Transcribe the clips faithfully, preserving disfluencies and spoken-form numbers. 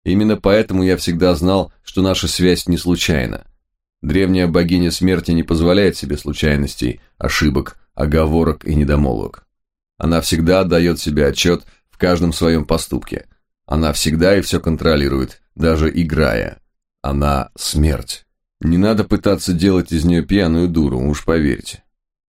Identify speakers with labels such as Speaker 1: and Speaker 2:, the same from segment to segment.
Speaker 1: Именно поэтому я всегда знал, что наша связь не случайна. Древняя богиня смерти не позволяет себе случайностей, ошибок, оговорок и недомолвок. Она всегда отдает себе отчет в каждом своем поступке. Она всегда и все контролирует, даже играя. Она смерть. Не надо пытаться делать из нее пьяную дуру, уж поверьте.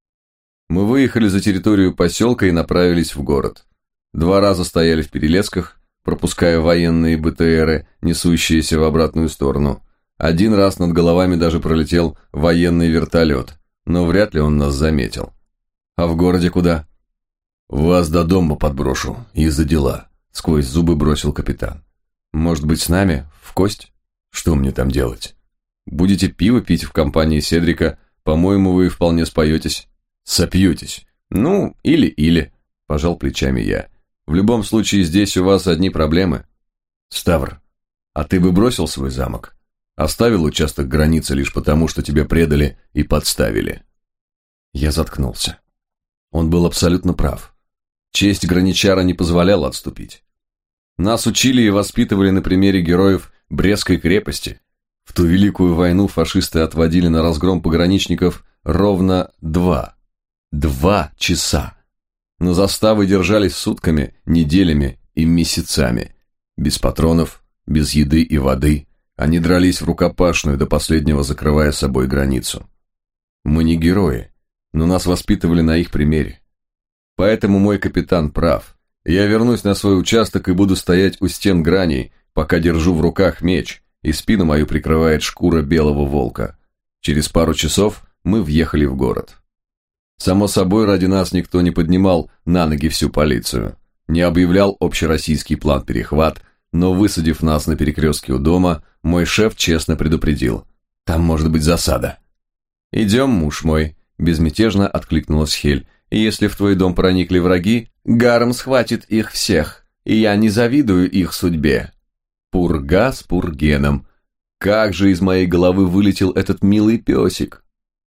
Speaker 1: Мы выехали за территорию поселка и направились в город. Два раза стояли в перелесках, пропуская военные БТРы, несущиеся в обратную сторону. Один раз над головами даже пролетел военный вертолет, но вряд ли он нас заметил. А в городе куда? Вас до дома подброшу, из-за дела, сквозь зубы бросил капитан. Может быть, с нами? В кость? Что мне там делать? Будете пиво пить в компании Седрика, по-моему, вы вполне споетесь. Сопьетесь. Ну, или-или, пожал плечами я. В любом случае, здесь у вас одни проблемы. Ставр, а ты бы бросил свой замок? Оставил участок границы лишь потому, что тебя предали и подставили. Я заткнулся. Он был абсолютно прав. Честь граничара не позволяла отступить. Нас учили и воспитывали на примере героев Брестской крепости. В ту великую войну фашисты отводили на разгром пограничников ровно два. Два часа. Но заставы держались сутками, неделями и месяцами. Без патронов, без еды и воды. Они дрались в рукопашную, до последнего закрывая собой границу. Мы не герои, но нас воспитывали на их примере. Поэтому мой капитан прав. Я вернусь на свой участок и буду стоять у стен граней, пока держу в руках меч, и спину мою прикрывает шкура белого волка. Через пару часов мы въехали в город. Само собой, ради нас никто не поднимал на ноги всю полицию, не объявлял общероссийский план перехват, но, высадив нас на перекрестке у дома, мой шеф честно предупредил: там может быть засада. «Идем, муж мой», – безмятежно откликнулась Хель, «и если в твой дом проникли враги, Гарм схватит их всех, и я не завидую их судьбе». Пурга с пургеном. Как же из моей головы вылетел этот милый песик.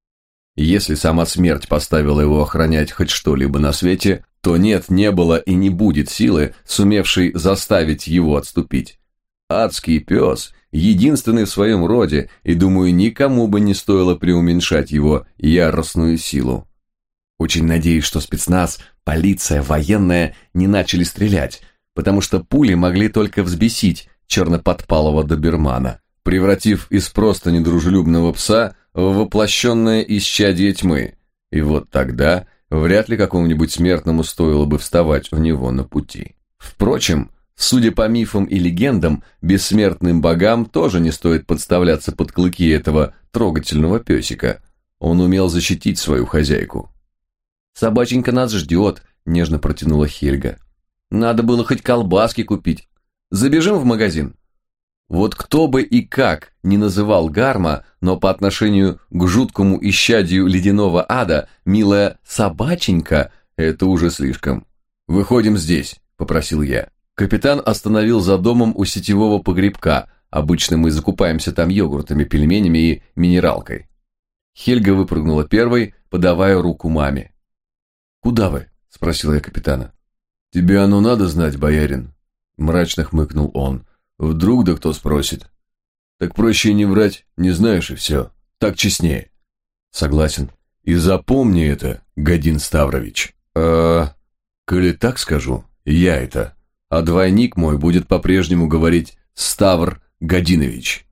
Speaker 1: Если сама смерть поставила его охранять хоть что-либо на свете, то нет, не было и не будет силы, сумевшей заставить его отступить. Адский пес, единственный в своем роде, и, думаю, никому бы не стоило преуменьшать его яростную силу. Очень надеюсь, что спецназ, полиция, военная не начали стрелять, потому что пули могли только взбесить черноподпалого добермана, превратив из просто недружелюбного пса в воплощенное исчадие тьмы, и вот тогда вряд ли какому-нибудь смертному стоило бы вставать у него на пути. Впрочем, судя по мифам и легендам, бессмертным богам тоже не стоит подставляться под клыки этого трогательного песика. Он умел защитить свою хозяйку. «Собаченька нас ждет», — нежно протянула Хельга. «Надо было хоть колбаски купить. Забежим в магазин». Вот кто бы и как не называл Гарма, но по отношению к жуткому исчадию ледяного ада, милая собаченька – это уже слишком. «Выходим здесь», – попросил я. Капитан остановил за домом у сетевого погребка. Обычно мы закупаемся там йогуртами, пельменями и минералкой. Хельга выпрыгнула первой, подавая руку маме. «Куда вы?» – спросил я капитана. «Тебе оно надо знать, боярин?» – мрачно хмыкнул он. «Вдруг да кто спросит. Так проще не врать, не знаешь и все. Так честнее». «Согласен. И запомни это, Годин Ставрович». «А, коли так скажу, я это. А двойник мой будет по-прежнему говорить Ставр Годинович».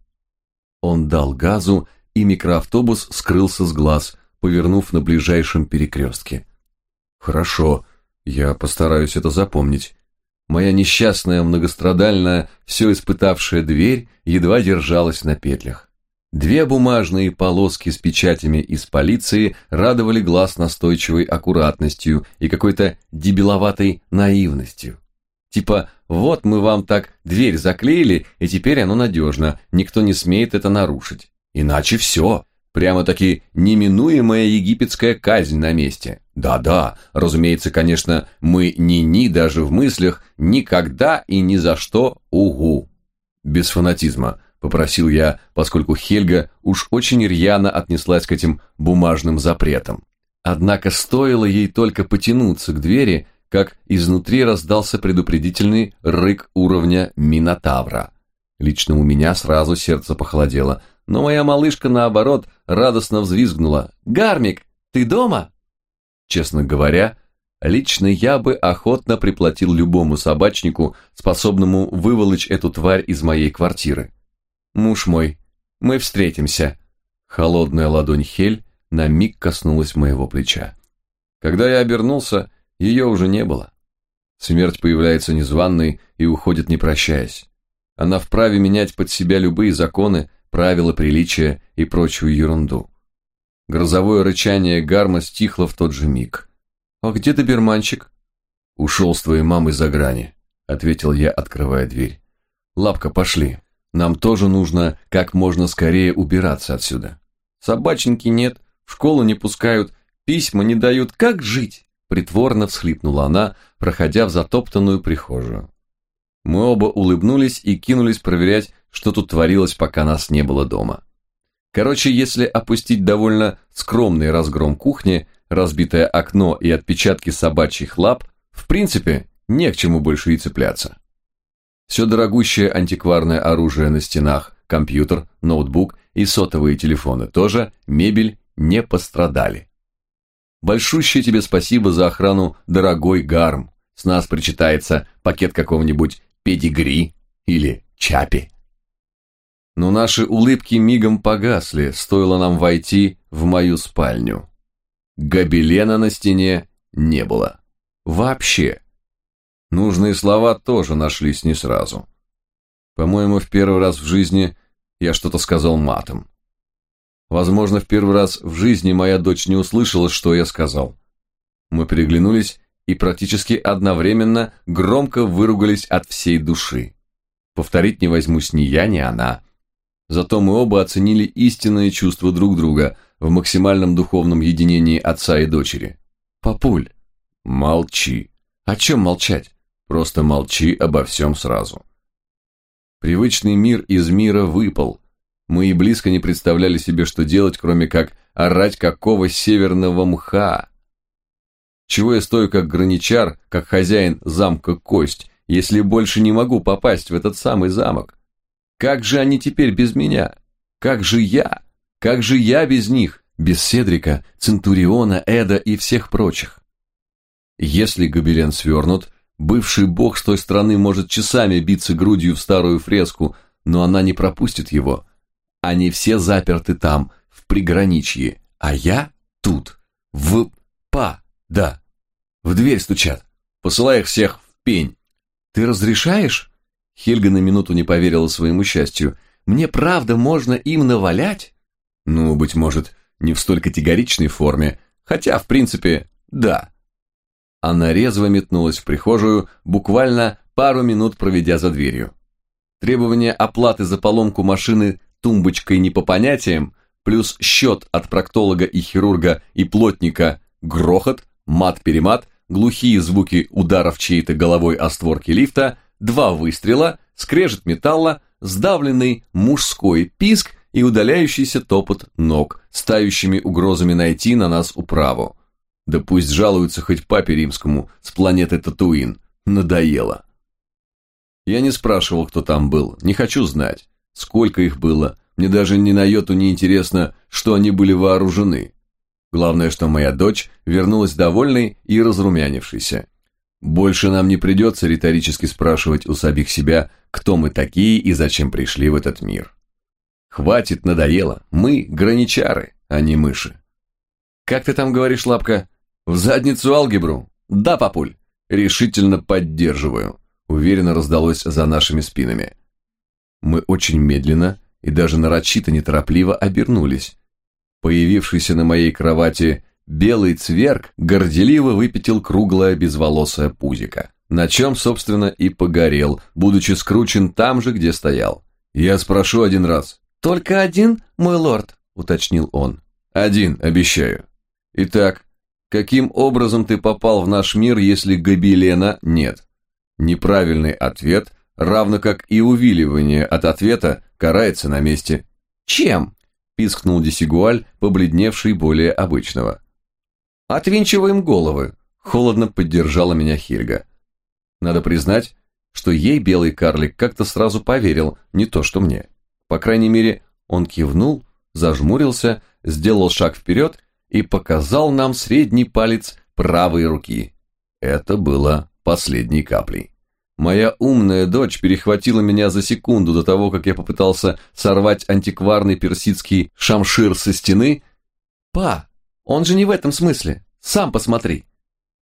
Speaker 1: Он дал газу, и микроавтобус скрылся с глаз, повернув на ближайшем перекрестке. «Хорошо, я постараюсь это запомнить». Моя несчастная, многострадальная, все испытавшая дверь едва держалась на петлях. Две бумажные полоски с печатями из полиции радовали глаз настойчивой аккуратностью и какой-то дебиловатой наивностью. Типа, вот мы вам так дверь заклеили, и теперь оно надежно, никто не смеет это нарушить. Иначе все. Прямо-таки неминуемая египетская казнь на месте. Да-да, разумеется, конечно, мы ни-ни даже в мыслях, никогда и ни за что угу. Без фанатизма, попросил я, поскольку Хельга уж очень рьяно отнеслась к этим бумажным запретам. Однако стоило ей только потянуться к двери, как изнутри раздался предупредительный рык уровня Минотавра. Лично у меня сразу сердце похолодело, но моя малышка, наоборот, радостно взвизгнула. «Гармик, ты дома?» Честно говоря, лично я бы охотно приплатил любому собачнику, способному выволочь эту тварь из моей квартиры. «Муж мой, мы встретимся». Холодная ладонь Хель на миг коснулась моего плеча. Когда я обернулся, ее уже не было. Смерть появляется незваной и уходит не прощаясь. Она вправе менять под себя любые законы, правила приличия и прочую ерунду. Грозовое рычание Гарма стихло в тот же миг. «А где доберманчик?» «Ушел с твоей мамой за грани», — ответил я, открывая дверь. «Лапка, пошли. Нам тоже нужно как можно скорее убираться отсюда». «Собаченьки нет, в школу не пускают, письма не дают. Как жить?» Притворно всхлипнула она, проходя в затоптанную прихожую. Мы оба улыбнулись и кинулись проверять, что тут творилось, пока нас не было дома. Короче, если опустить довольно скромный разгром кухни, разбитое окно и отпечатки собачьих лап, в принципе, не к чему больше и цепляться. Все дорогущее антикварное оружие на стенах, компьютер, ноутбук и сотовые телефоны тоже, мебель не пострадали. Большущее тебе спасибо за охрану, дорогой Гарм. С нас причитается пакет какого-нибудь педигри или чапи. Но наши улыбки мигом погасли, стоило нам войти в мою спальню. Гобелена на стене не было. Вообще. Нужные слова тоже нашлись не сразу. По-моему, в первый раз в жизни я что-то сказал матом. Возможно, в первый раз в жизни моя дочь не услышала, что я сказал. Мы переглянулись и практически одновременно громко выругались от всей души. Повторить не возьмусь ни я, ни она. Зато мы оба оценили истинные чувства друг друга в максимальном духовном единении отца и дочери. «Папуль!» «Молчи!» «О чем молчать?» «Просто молчи обо всем сразу!» Привычный мир из мира выпал. Мы и близко не представляли себе, что делать, кроме как орать какого северного мха. Чего я стою как граничар, как хозяин замка Кость, если больше не могу попасть в этот самый замок? Как же они теперь без меня? Как же я? Как же я без них? Без Седрика, Центуриона, Эда и всех прочих? Если гобелен свернут, бывший бог с той стороны может часами биться грудью в старую фреску, но она не пропустит его. Они все заперты там, в приграничье, а я тут, в па, да. В дверь стучат. Посылай их всех в пень. Ты разрешаешь? Хельга на минуту не поверила своему счастью. Мне правда можно им навалять? Ну, быть может, не в столь категоричной форме, хотя, в принципе, да. Она резво метнулась в прихожую, буквально пару минут проведя за дверью. Требование оплаты за поломку машины тумбочкой не по понятиям, плюс счет от проктолога и хирурга и плотника, грохот, мат-перемат, глухие звуки ударов чьей-то головой о створки лифта, два выстрела, скрежет металла, сдавленный мужской писк и удаляющийся топот ног, с тающими угрозами найти на нас управу. Да пусть жалуются хоть папе римскому с планеты Татуин. Надоело. Я не спрашивал, кто там был, не хочу знать, сколько их было, мне даже ни на йоту не интересно, что они были вооружены. Главное, что моя дочь вернулась довольной и разрумянившейся. Больше нам не придется риторически спрашивать у самих себя, кто мы такие и зачем пришли в этот мир. Хватит, надоело, мы граничары, а не мыши. Как ты там говоришь, Лапка? В задницу алгебру? Да, папуль, решительно поддерживаю. Уверенно раздалось за нашими спинами. Мы очень медленно и даже нарочито неторопливо обернулись. Появившийся на моей кровати белый цверг горделиво выпятил круглое безволосое пузико, на чем, собственно, и погорел, будучи скручен там же, где стоял. Я спрошу один раз. «Только один, мой лорд?» — уточнил он. «Один, обещаю. Итак, каким образом ты попал в наш мир, если гобелена нет?» Неправильный ответ, равно как и увиливание от ответа, карается на месте. «Чем?» – пискнул Десигуаль, побледневший более обычного. «Отвинчиваем головы», – холодно поддержала меня Хельга. Надо признать, что ей белый карлик как-то сразу поверил, не то что мне. По крайней мере, он кивнул, зажмурился, сделал шаг вперед и показал нам средний палец правой руки. Это было последней каплей. Моя умная дочь перехватила меня за секунду до того, как я попытался сорвать антикварный персидский шамшир со стены. «Па, он же не в этом смысле. Сам посмотри».